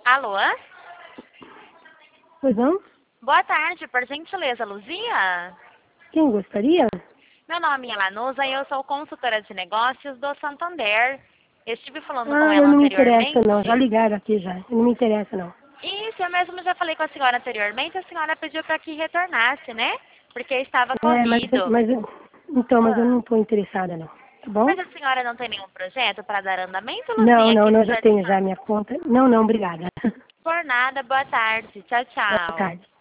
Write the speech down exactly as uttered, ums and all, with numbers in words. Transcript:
Alô? Pois não? Boa tarde, por gentileza, Luzia? Quem gostaria? Meu nome é Lanusa e eu sou consultora de negócios do Santander. Eu estive falando com Ah, eu ela não me interessa anteriormente. não. Já ligaram aqui já. Não me interessa não. Isso, eu mesmo já falei com a senhora anteriormente. A senhora pediu para que retornasse, né? Porque estava É, mas, corrido. mas eu- então, mas eu Ah. não estou interessada não. Tá bom? Mas a senhora não tem nenhum projeto para dar andamento, Não, Luzia, não, aqui não, no já Jardim tenho já Mar? minha conta. Não, não, obrigada. Por nada, boa tarde. Tchau, Boa tchau. tarde.